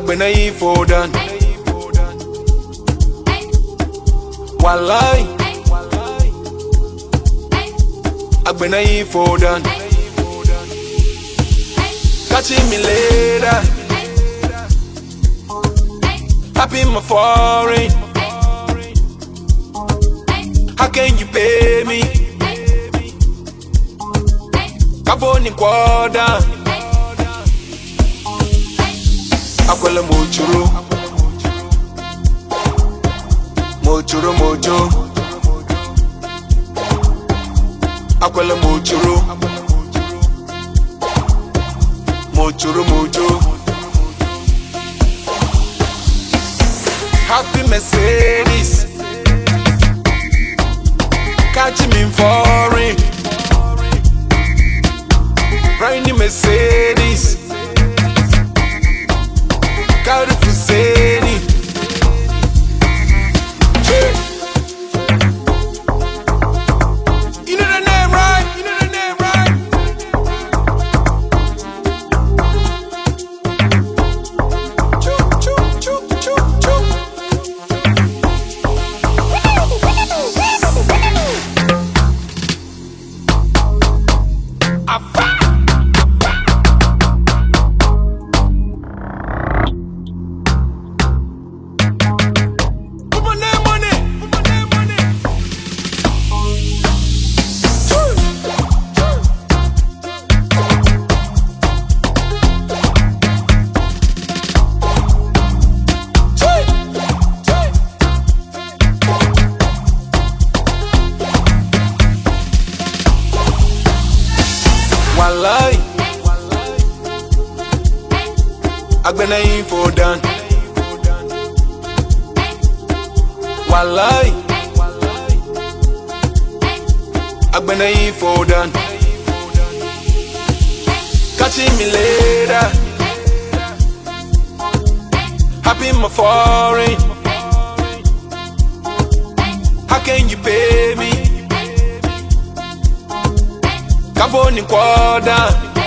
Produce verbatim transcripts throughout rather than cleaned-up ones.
Agbena yi fodan. Walai. Agbena yi fodan. Catching me later. Happy my foreign. How can you pay me? Kaboni kwada. Akwela mochuru. Mochuru mojo. Akwela mochuru. Mochuru mojo. Happy Mercedes. Catch me in foreign. Rainy Mercedes. Got it for Zeni. You know the name, right? You know the name, right? Choo, choo, choo, choo, choo. I found. Walai. Agbena yi fodan. Walai. Agbena yi fodan. Catching me later. Happy my foreign. How can you pay me? Kaboni kwada.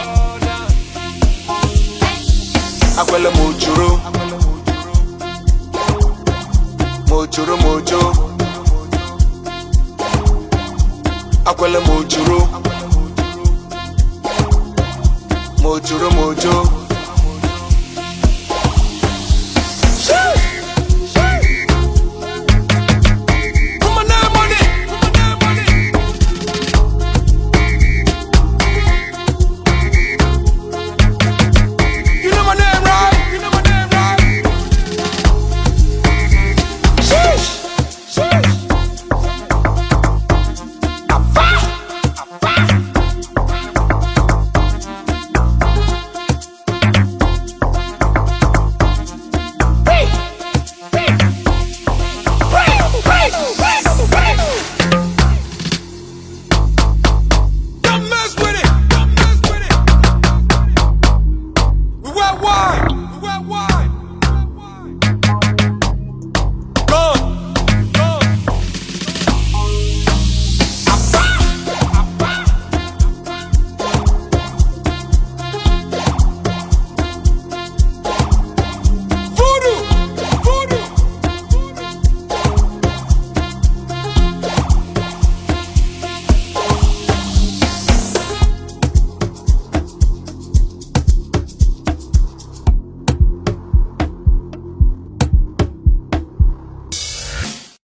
Akwela mochuru. Mochuru mojo. Akwela mochuru. Mochuru mojo.